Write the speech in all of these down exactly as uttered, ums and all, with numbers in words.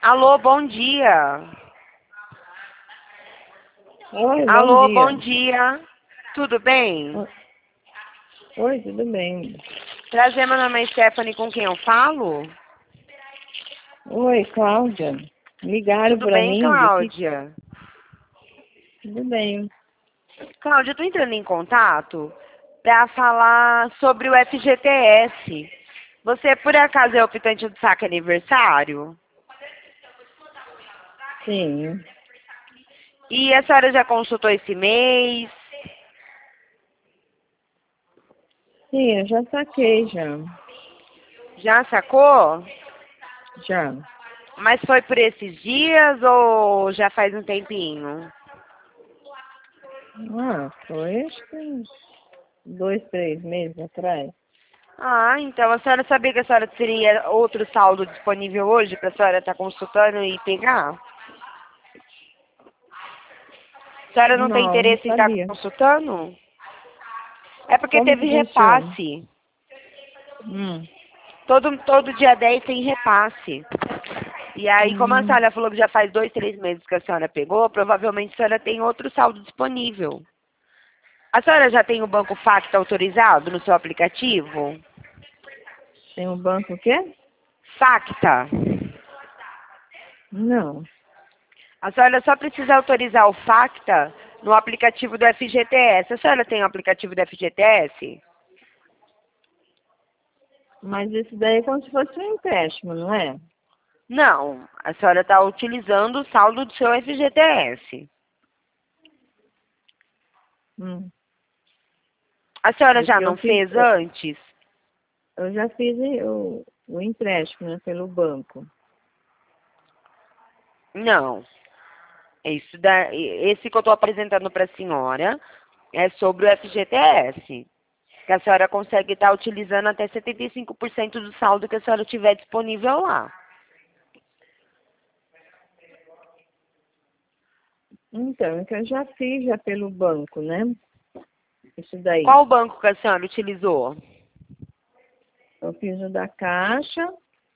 Alô, bom dia. Oi, bom Alô, dia. bom dia. Tudo bem? O- Oi, tudo bem? Prazer, meu nome é Stephanie, com quem eu falo? Oi, Cláudia. Ligaram Tudo para bem, mim de que Cláudia? tudo bem. Cláudia, eu tô entrando em contato para falar sobre o F G T S. Você, por acaso, é optante do saque aniversário? Sim. E a senhora já consultou esse mês? Sim, eu já saquei já. Já sacou? Já. Mas foi por esses dias ou já faz um tempinho? Ah, foi acho que uns dois, três meses atrás. Ah, então a senhora sabia que a senhora teria outro saldo disponível hoje para a senhora estar consultando e pegar? A senhora não tem Não, não interesse em estar sabia. consultando? É porque Como que teve funciona? repasse. Hum. Todo, todo dia dez tem repasse. E aí, como a Hum. senhora falou que já faz dois, três meses que a senhora pegou, provavelmente a senhora tem outro saldo disponível. A senhora já tem o Banco Facta autorizado no seu aplicativo? Tem um banco o quê? Facta. Não. A senhora só precisa autorizar o Facta no aplicativo do F G T S. A senhora tem o aplicativo do F G T S? Mas isso daí é como se fosse um empréstimo, não é? Não. A senhora está utilizando o saldo do seu F G T S. Hum. A senhora já Porque eu não fiz, fez antes? eu já fiz o, o empréstimo, né, pelo banco. Não. Isso da, esse que eu estou apresentando para a senhora é sobre o F G T S. Que a senhora consegue estar utilizando até setenta e cinco por cento do saldo que a senhora tiver disponível lá. Então, é que eu já fiz já pelo banco, né? Isso daí. Qual banco que a senhora utilizou? Eu fiz o da Caixa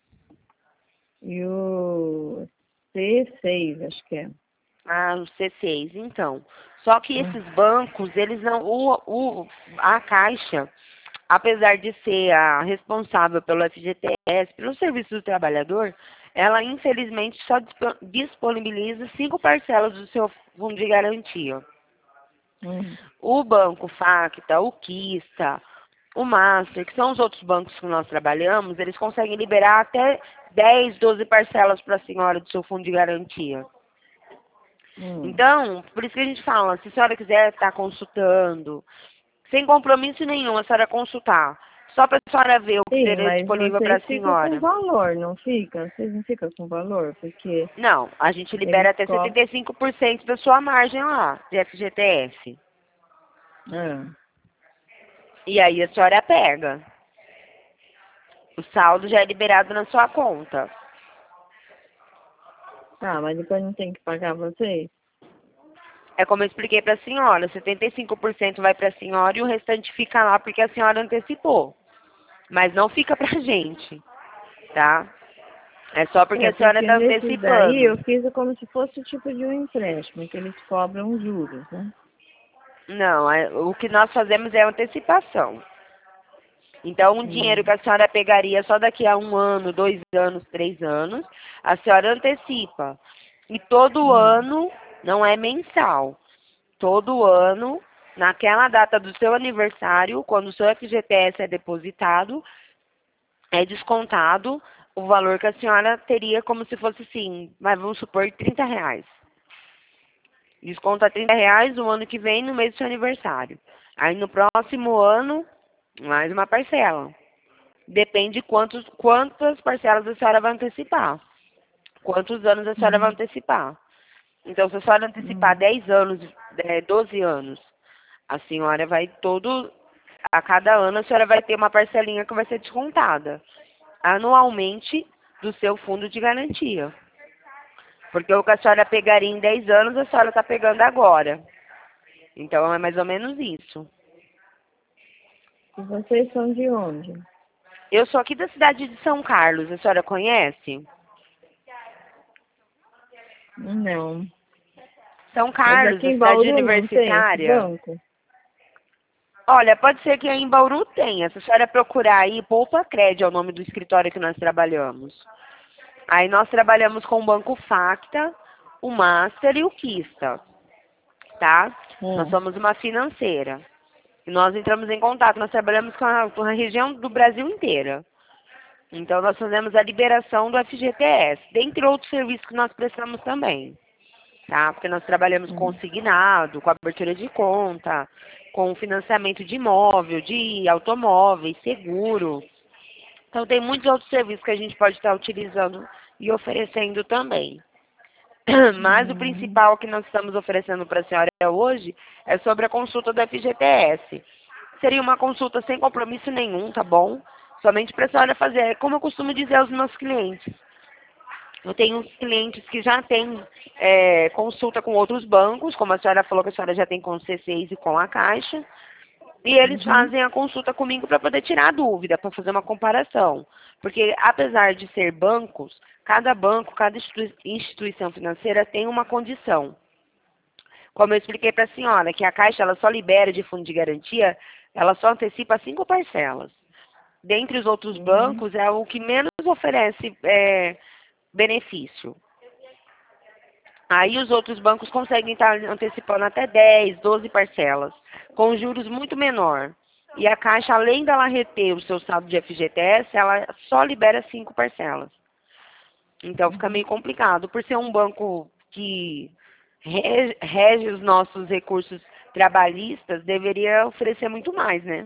e o C seis, acho que é. Ah, o C seis, então. Só que Hum. esses bancos, eles não. O, o, a Caixa, apesar de ser a responsável pelo F G T S, pelo Serviço do Trabalhador, ela infelizmente só dispo- disponibiliza cinco parcelas do seu fundo de garantia. Hum. O Banco Facta, o Quista, o Master, que são os outros bancos que nós trabalhamos, eles conseguem liberar até dez, doze parcelas para a senhora do seu fundo de garantia. Hum. Então, por isso que a gente fala, se a senhora quiser estar consultando, sem compromisso nenhum, a senhora consultar, só para a senhora ver o que Sim, teria mas disponível para vocês a ficam com senhora. valor, não fica? Vocês não ficam com valor? Porque Não, a gente libera eles até cobram. setenta e cinco por cento da sua margem lá, de F G T S. Ah, E aí a senhora pega. O saldo já é liberado na sua conta. tá, mas depois não tem que pagar vocês? É como eu expliquei para a senhora, setenta e cinco por cento vai para a senhora e o restante fica lá porque a senhora antecipou. Mas não fica pra gente, tá? É só porque É, a senhora porque está nesses daí antecipando. eu fiz como se fosse o tipo de um empréstimo, que eles cobram juros, né? Não, é- o que nós fazemos é antecipação. Então, um dinheiro que Hum. a senhora pegaria só daqui a um ano, dois anos, três anos, a senhora antecipa. E todo Hum. ano, não é mensal, todo ano, naquela data do seu aniversário, quando o seu F G T S é depositado, é descontado o valor que a senhora teria como se fosse assim, mas vamos supor trinta reais. Desconta trinta reais no ano que vem, no mês do seu aniversário. Aí no próximo ano, mais uma parcela. Depende quantos, quantas parcelas a senhora vai antecipar. Quantos anos a senhora vai Hum. antecipar. Então, se a senhora antecipar Hum. dez anos, é, doze anos, a senhora vai todo, a cada ano a senhora vai ter uma parcelinha que vai ser descontada anualmente do seu fundo de garantia. Porque o que a senhora pegaria em dez anos, a senhora está pegando agora. Então é mais ou menos isso. E vocês são de onde? Eu sou aqui da cidade de São Carlos, a senhora conhece? Não. São Mas Carlos, aqui a em cidade Bauru não tem universitária. banco? Olha, pode ser que aí em Bauru tenha. Se a senhora procurar aí, Poupa Cred é o nome do escritório que nós trabalhamos. Aí nós trabalhamos com o Banco Facta, o Master e o Quista, tá? Nós Hum. somos uma financeira. E nós entramos em contato, nós trabalhamos com a, com a região do Brasil inteira. Então nós fazemos a liberação do F G T S, dentre outros serviços que nós prestamos também. Tá? Porque nós trabalhamos com Hum. consignado, com abertura de conta, com financiamento de imóvel, de automóveis, seguro. Então tem muitos outros serviços que a gente pode estar utilizando e oferecendo também. Mas o Hum. principal que nós estamos oferecendo para a senhora hoje é sobre a consulta do F G T S. Seria uma consulta sem compromisso nenhum, tá bom? Somente para a senhora fazer, como eu costumo dizer aos meus clientes. Eu tenho clientes que já têm é, consulta com outros bancos, como a senhora falou que a senhora já tem com o C seis e com a Caixa. E eles Uhum. fazem a consulta comigo para poder tirar a dúvida, para fazer uma comparação. Porque, apesar de ser bancos, cada banco, cada institui- instituição financeira tem uma condição. Como eu expliquei para a senhora, que a Caixa ela só libera de fundo de garantia, ela só antecipa cinco parcelas. Dentre os outros Uhum. bancos, é o que menos oferece é, benefício. Aí os outros bancos conseguem estar antecipando até dez, doze parcelas, com juros muito menor. E a Caixa, além dela reter o seu saldo de F G T S, ela só libera cinco parcelas. Então fica Uhum. meio complicado. Por ser um banco que rege, rege os nossos recursos trabalhistas, deveria oferecer muito mais, né?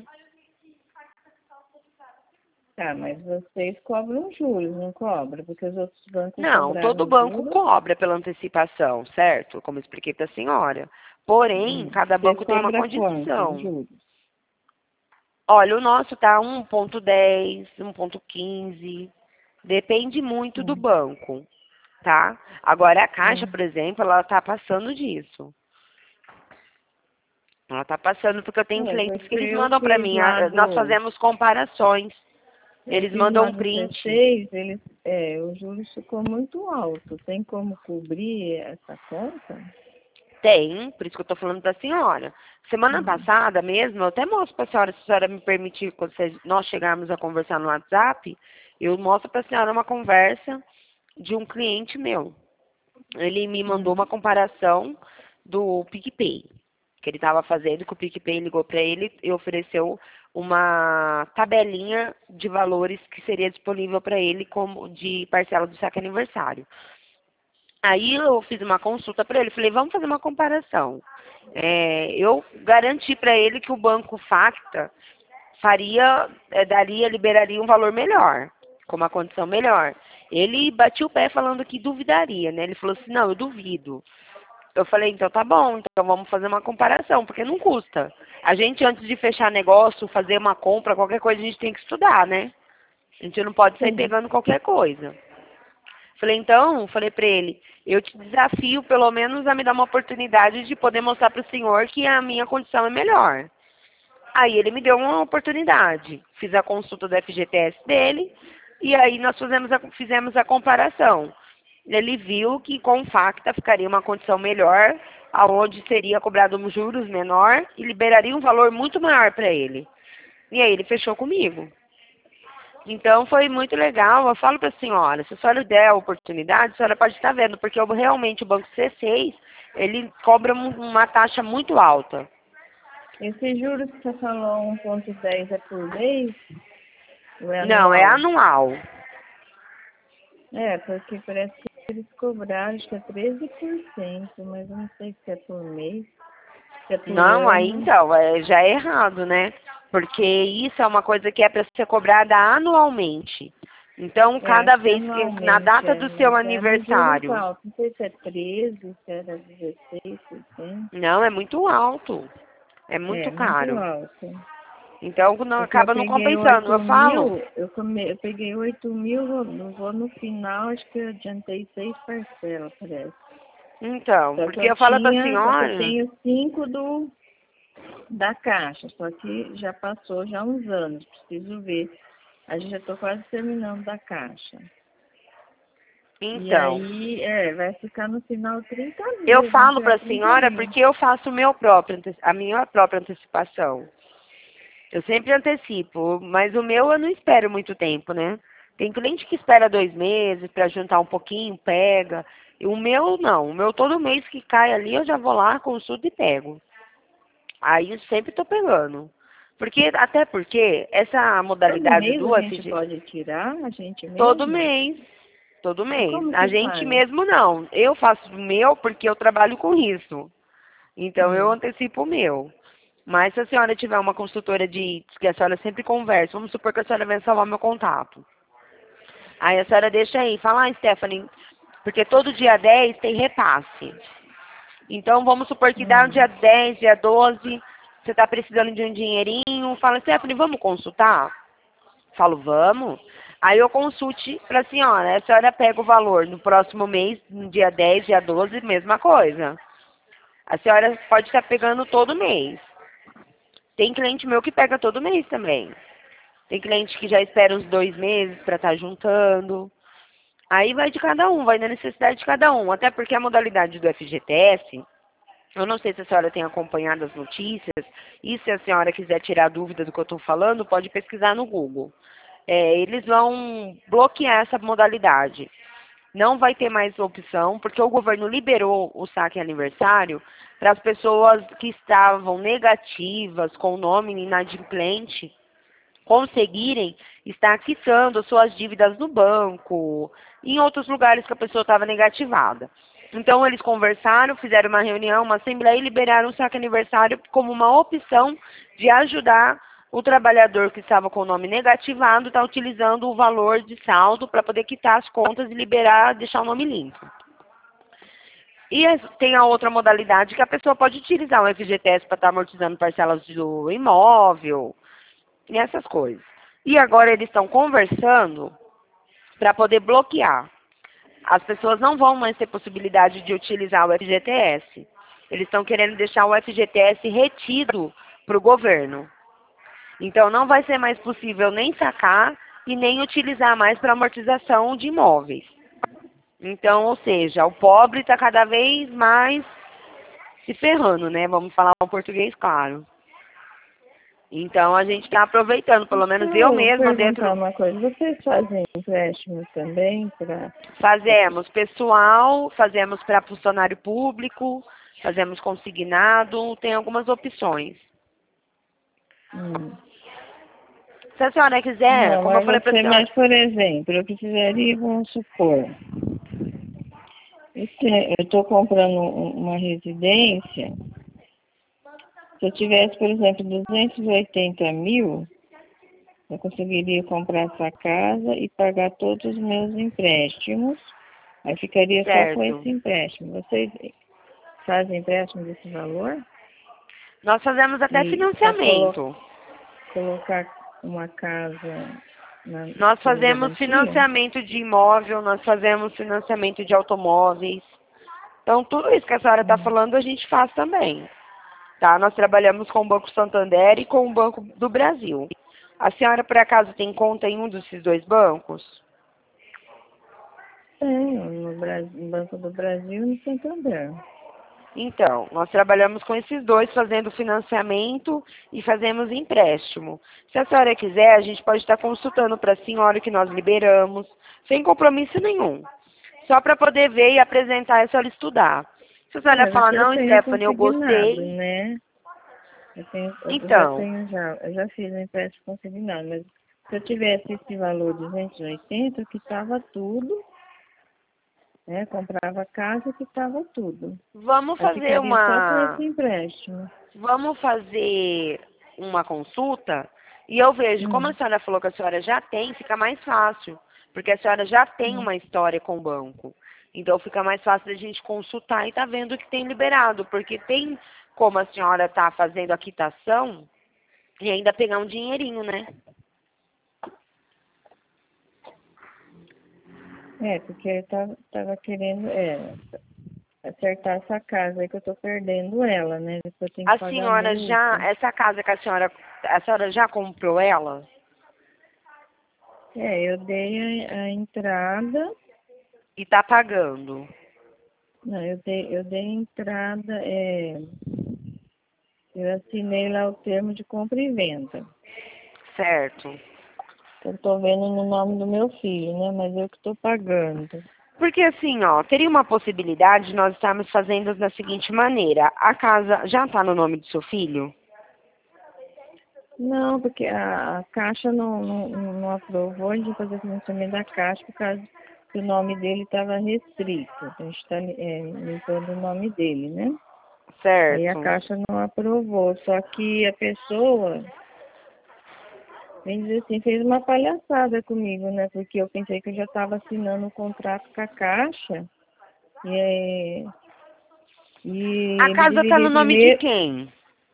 Tá, mas vocês cobram juros, não cobram? Porque os outros bancos Não, todo cobraram banco juros. cobra pela antecipação, certo? Como eu expliquei para a senhora. Porém, Hum. cada Vocês banco tem uma cobram quanto, condição. juros? Olha, o nosso tá um ponto dez, um ponto quinze. Depende muito do Hum. banco, tá? Agora a Caixa, Hum. por exemplo, ela tá passando disso. Ela tá passando porque eu tenho É, clientes que porque eles eu mandam para fiz mim, lá a- nós do. fazemos comparações. Eu Eles fiz mandam lá um do C print. seis, eles, é, o juros ficou muito alto. Tem como cobrir essa conta? Tem, por isso que eu tô falando para a senhora. Semana Hum. passada mesmo, eu até mostro para a senhora, se a senhora me permitir, quando cê- nós chegarmos a conversar no WhatsApp, eu mostro para a senhora uma conversa de um cliente meu. Ele me mandou uma Uhum. comparação do PicPay, que ele estava fazendo, que o PicPay ligou para ele e ofereceu uma tabelinha de valores que seria disponível para ele como de parcela do saque aniversário. Aí eu fiz uma consulta para ele, falei, vamos fazer uma comparação. É, eu garanti para ele que o Banco Facta faria, é, daria, liberaria um valor melhor, com uma condição melhor. Ele batia o pé falando que duvidaria, né? Ele falou assim, não, eu duvido. Eu falei, então tá bom, então vamos fazer uma comparação, porque não custa. A gente, antes de fechar negócio, fazer uma compra, qualquer coisa, a gente tem que estudar, né? A gente não pode sair Sim. pegando qualquer coisa. Falei, então, falei pra ele, eu te desafio pelo menos a me dar uma oportunidade de poder mostrar pro senhor que a minha condição é melhor. Aí ele me deu uma oportunidade. Fiz a consulta do F G T S dele e aí nós fizemos a, fizemos a comparação. Ele viu que com o Facta ficaria uma condição melhor, aonde seria cobrado um juros menor e liberaria um valor muito maior para ele. E aí ele fechou comigo. Então foi muito legal. Eu falo para a senhora, se a senhora der a oportunidade, a senhora pode estar vendo, porque eu, realmente o Banco C seis, ele cobra um- uma taxa muito alta. Esse juros que você falou, um ponto dez é por mês ou é Não, é anual? anual. É, porque parece que eles cobraram, acho que é treze por cento, mas eu não sei se é por mês, se é por Não, aí ano. então, é, já é errado, né? Porque isso é uma coisa que é para ser cobrada anualmente. Então, É, cada acho que é vez que, na anualmente, data é, do seu mas é dos juros aniversário, altos. Não sei se é treze, se era dezesseis por cento. não, é muito alto. É muito É, muito caro. alto. Então, não, Porque eu acaba não peguei compensando. Eu oito falo, mil, eu, come, eu peguei oito mil, vou, vou no final, acho que eu adiantei seis parcelas, parece. então, Só que porque eu eu falo pra tinha, só que eu senhora, tenho cinco do, da caixa, só que já passou já uns anos, preciso ver. A gente já estou quase terminando da caixa. E Então, aí, é, vai ficar no final trinta mil. eu vai falo tirar para a trinta senhora mil. porque eu faço o meu próprio, ante- a minha própria antecipação. Eu sempre antecipo, mas o meu eu não espero muito tempo, né? Tem cliente que espera dois meses para juntar um pouquinho, pega. E o meu não, o meu todo mês que cai ali eu já vou lá, consulto e pego. Aí eu sempre tô pegando. Porque, até porque essa Todo modalidade mês a do gente F G, pode tirar, a gente todo mesmo? mês, todo E mês. como A que gente faz? mesmo não. Eu faço o meu porque eu trabalho com isso. Então eu Hum. antecipo o meu. Mas se a senhora tiver uma consultora de que a senhora sempre conversa, vamos supor que a senhora venha salvar meu contato. Aí a senhora deixa aí, fala, ah, Stephanie, porque todo dia dez tem repasse. Então vamos supor que dá no dia Hum. dez, dia doze, você está precisando de um dinheirinho, fala, Stephanie, vamos consultar? Falo, vamos. Aí eu consulte para a senhora, a senhora pega o valor no próximo mês, no dia dez, dia doze, mesma coisa. A senhora pode estar pegando todo mês. Tem cliente meu que pega todo mês também. Tem cliente que já espera uns dois meses para estar juntando. Aí vai de cada um, vai na necessidade de cada um. Até porque a modalidade do F G T S, eu não sei se a senhora tem acompanhado as notícias, e se a senhora quiser tirar dúvida do que eu estou falando, pode pesquisar no Google. É, eles vão bloquear essa modalidade. Não vai ter mais opção, porque o governo liberou o saque aniversário para as pessoas que estavam negativas, com o nome inadimplente, conseguirem estar quitando suas dívidas no banco, em outros lugares que a pessoa estava negativada. Então, eles conversaram, fizeram uma reunião, uma assembleia e liberaram o saque aniversário como uma opção de ajudar o trabalhador que estava com o nome negativado, está utilizando o valor de saldo para poder quitar as contas e liberar, deixar o nome limpo. E tem a outra modalidade que a pessoa pode utilizar o F G T S para estar amortizando parcelas do imóvel, e essas coisas. E agora eles estão conversando para poder bloquear. As pessoas não vão mais ter possibilidade de utilizar o F G T S. Eles estão querendo deixar o F G T S retido para o governo. Então não vai ser mais possível nem sacar e nem utilizar mais para amortização de imóveis. Então, ou seja, o pobre está cada vez mais se ferrando, né? Vamos falar um português claro. Então a gente está aproveitando, pelo Deixa menos eu eu mesma perguntar dentro. uma coisa. Vocês fazem empréstimo também para... Fazemos pessoal, fazemos para funcionário público, fazemos consignado, tem algumas opções. Hum. Se a senhora quiser, Não, como eu mas falei para a você, mas senhora, por exemplo, eu precisaria, vamos supor, esse- eu estou comprando um- uma residência, se eu tivesse, por exemplo, duzentos e oitenta mil, eu conseguiria comprar essa casa e pagar todos os meus empréstimos, aí ficaria só com certo. esse empréstimo. Vocês fazem empréstimo desse valor? Nós fazemos até E para colo financiamento. colocar uma casa na, Nós como fazemos garantia? financiamento de imóvel, nós fazemos financiamento de automóveis. Então, tudo isso que a senhora está Hum. falando, a gente faz também. Tá? Nós trabalhamos com o Banco Santander e com o Banco do Brasil. A senhora, por acaso, tem conta em um desses dois bancos? Tenho, no, Brasil, no Banco do Brasil e no Santander. Então, nós trabalhamos com esses dois, fazendo financiamento e fazemos empréstimo. Se a senhora quiser, a gente pode estar consultando para a senhora que nós liberamos, sem compromisso nenhum. Só para poder ver e apresentar e a senhora estudar. Se a Não, senhora mas falar, aqui eu não, tenho Stephanie, eu consignado, gostei, né? Eu, tenho, eu já então, tenho já, eu já fiz um empréstimo consignado, mas se eu tivesse esse valor de duzentos e oitenta, eu quitava tudo, né? Comprava casa e quitava tudo. vamos Aí fazer ficaria só com esse uma, empréstimo. vamos fazer uma consulta e eu vejo, como a Hum, senhora falou que a senhora já tem, fica mais fácil, porque a senhora já tem hum. uma história com o banco. Então fica mais fácil da gente consultar e tá vendo o que tem liberado, porque tem como a senhora tá fazendo a quitação e ainda pegar um dinheirinho, né? É, porque eu tava, tava querendo é, acertar essa casa aí que eu tô perdendo ela, né? Depois eu tenho que A pagar senhora já, multa. essa casa que a senhora, a senhora já comprou ela? É, eu dei a, a entrada E tá pagando. Não, eu dei, eu dei entrada, é, eu assinei lá o termo de compra e venda. Certo. Eu tô vendo no nome do meu filho, né? Mas eu que tô pagando. Porque assim, ó, teria uma possibilidade de nós estarmos fazendo da seguinte maneira. A casa já está no nome do seu filho? Não, porque a, a Caixa não, não, não aprovou a gente fazer financiamento da Caixa por causa que o nome dele estava restrito. A gente está é, limpando o nome dele, né? Aí a Certo. Caixa não aprovou. Só que a pessoa, vem dizer assim, fez uma palhaçada comigo, né? Porque eu pensei que eu já estava assinando um contrato com a Caixa. E, é, e A ele casa está no deveria nome de primeiro. quem?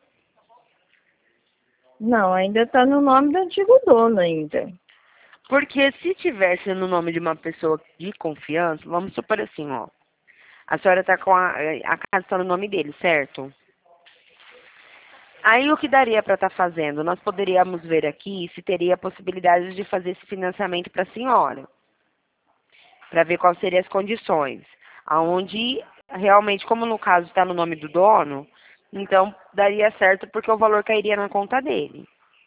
Não, ainda está no nome do antigo dono ainda. Porque se tivesse no nome de uma pessoa de confiança, vamos supor assim, ó. A senhora está com a, a casa está no nome dele, certo? Aí o que daria para estar fazendo? Nós poderíamos ver aqui se teria a possibilidade de fazer esse financiamento para a senhora, para ver quais seriam as condições. Aonde realmente, como no caso está no nome do dono, então daria certo porque o valor cairia na conta dele.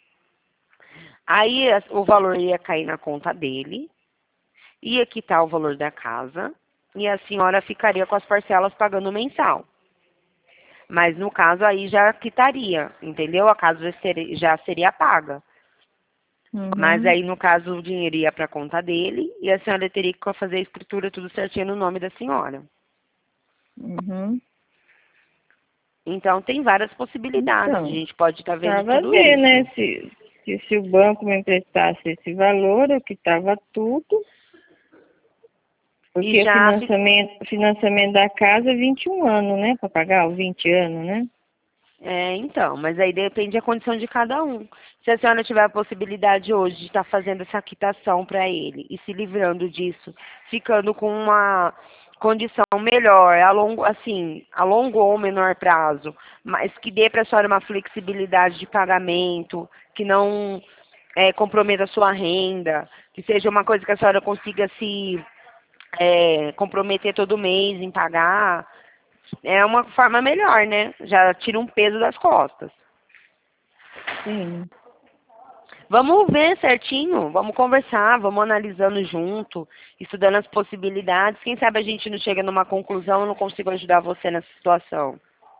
Aí as- o valor ia cair na conta dele, ia quitar o valor da casa e a senhora ficaria com as parcelas pagando mensal. Mas no caso aí já quitaria, entendeu? A casa já seria, já seria paga. Mas Uhum, aí no caso o dinheiro ia para a conta dele e a senhora teria que fazer a escritura tudo certinho no nome da senhora. uhum. Então tem várias possibilidades, a Então, gente pode estar vendo estava a tudo ver, né? isso. Se, se, se o banco me emprestasse esse valor, eu quitava tudo, E porque o já fi- financiamento, financiamento da casa é vinte e um anos, né? Para pagar os vinte anos, né? é, então, mas aí depende da condição de cada um. Se a senhora tiver a possibilidade hoje de estar fazendo essa quitação para ele e se livrando disso, ficando com uma condição melhor, a longo, assim, a longo ou menor prazo, mas que dê para a senhora uma flexibilidade de pagamento, que não é, comprometa a sua renda, que seja uma coisa que a senhora consiga se é, comprometer todo mês em pagar, é uma forma melhor, né? Já tira um peso das costas. Sim. Vamos ver certinho, vamos conversar, vamos analisando junto, estudando as possibilidades. Quem sabe a gente não chega numa conclusão, eu não consigo ajudar você nessa situação.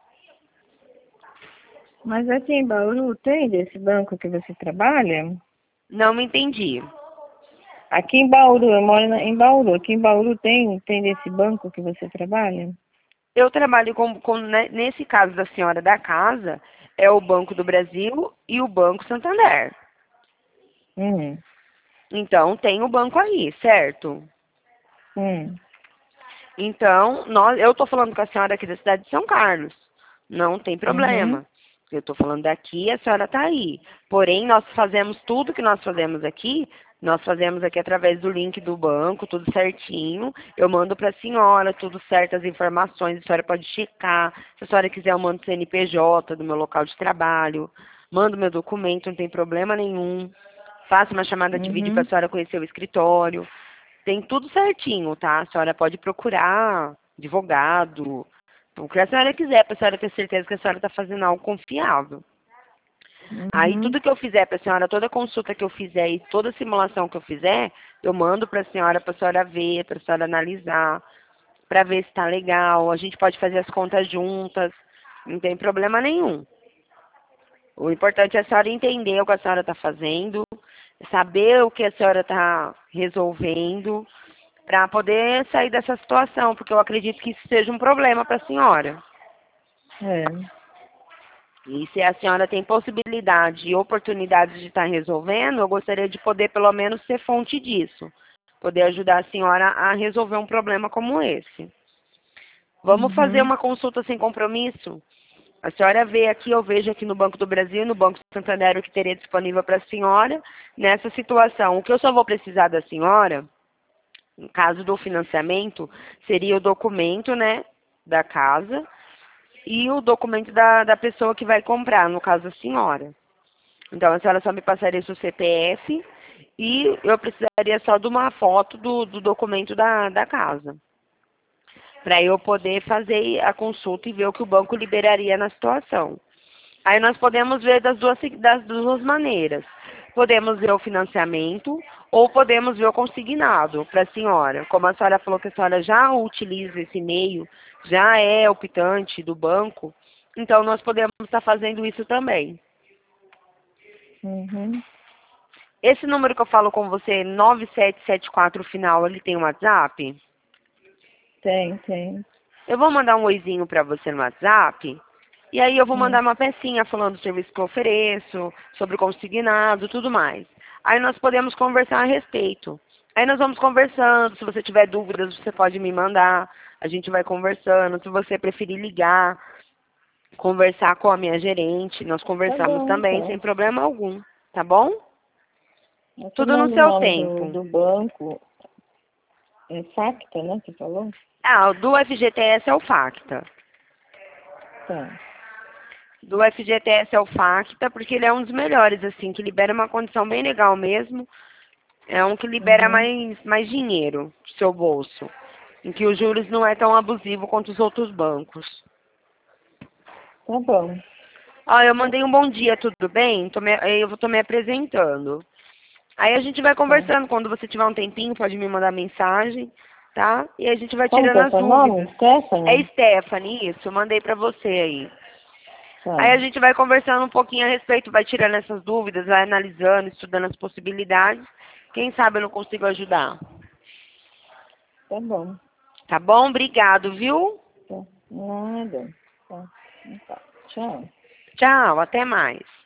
Mas aqui em Bauru tem desse banco que você trabalha? Não me entendi. Aqui em Bauru, eu moro na- em Bauru. Aqui em Bauru tem, tem desse banco que você trabalha? Eu trabalho com, com, né, nesse caso da senhora da casa, é o Banco do Brasil e o Banco Santander. Hum, Então, tem o banco aí, certo? hum, Então, nós, eu estou falando com a senhora aqui da cidade de São Carlos. Não tem uhum, problema. Eu estou falando daqui, a senhora está aí. Porém, nós fazemos tudo que nós fazemos aqui, nós fazemos aqui através do link do banco, tudo certinho. Eu mando para a senhora, tudo certo, as informações, a senhora pode checar. Se a senhora quiser, eu mando o C N P J do meu local de trabalho. Mando meu documento, não tem problema nenhum. Faço uma chamada de vídeo para a uhum, senhora conhecer o escritório. Tem tudo certinho, tá? A senhora pode procurar advogado, o que a senhora quiser, para a senhora ter certeza que a senhora está fazendo algo confiável. Aí uhum, tudo que eu fizer para a senhora, toda consulta que eu fizer e toda simulação que eu fizer, eu mando para a senhora, para a senhora ver, para a senhora analisar, para ver se está legal. A gente pode fazer as contas juntas, não tem problema nenhum. O importante é a senhora entender o que a senhora está fazendo, saber o que a senhora está resolvendo, para poder sair dessa situação, porque eu acredito que isso seja um problema para a senhora. é, E se a senhora tem possibilidade e oportunidade de estar resolvendo, eu gostaria de poder pelo menos ser fonte disso, poder ajudar a senhora a resolver um problema como esse. Vamos fazer uhum, uma consulta sem compromisso? A senhora vê aqui, eu vejo aqui no Banco do Brasil, no Banco Santander, o que teria disponível para a senhora nessa situação. O que eu só vou precisar da senhora, no caso do financiamento, seria o documento, né, da casa e o documento da, da pessoa que vai comprar, no caso a senhora. Então, a senhora só me passaria seu C P F E eu precisaria só de uma foto do, do documento da, da casa, para eu poder fazer a consulta e ver o que o banco liberaria na situação. Aí nós podemos ver das duas, das duas maneiras. Podemos ver o financiamento ou podemos ver o consignado para a senhora. Como a senhora falou que a senhora já utiliza esse meio, já é optante do banco, então nós podemos estar fazendo isso também. Uhum. Esse número que eu falo com você, nove sete sete quatro final, ele tem um WhatsApp? Tem, tem. Eu vou mandar um oizinho para você no WhatsApp. E aí eu vou Hum. mandar uma pecinha falando do serviço que eu ofereço, sobre o consignado, tudo mais. Aí nós podemos conversar a respeito. Aí nós vamos conversando, se você tiver dúvidas, você pode me mandar. A gente vai conversando. Se você preferir ligar, conversar com a minha gerente, nós Tá conversamos bom, também, então. sem problema algum. Tá bom? Você Tudo no manda o seu nome do, tempo. do banco. É Facta, né? Você falou? Ah, o do F G T S é o Facta. Tá. Do F G T S é o Facta, porque ele é um dos melhores, assim, que libera uma condição bem legal mesmo. É um que libera Uhum. mais, mais dinheiro do seu bolso. Em que os juros não é tão abusivo quanto os outros bancos. Tá bom. Ó, eu mandei um bom dia, tudo bem? Tô me, eu tô me apresentando. Aí a gente vai Tá. conversando. Quando você tiver um tempinho, pode me mandar mensagem, tá? E a gente vai Como que tirando é as seu nome? dúvidas. É Stephanie? Stephanie, isso. Eu mandei pra você aí. Aí Tá. a gente vai conversando um pouquinho a respeito, vai tirando essas dúvidas, vai analisando, estudando as possibilidades. Quem sabe eu não consigo ajudar. Tá bom. Tá bom? Obrigado, viu? Tá. Nada. Tá. Tá. Tchau. Tchau, até mais.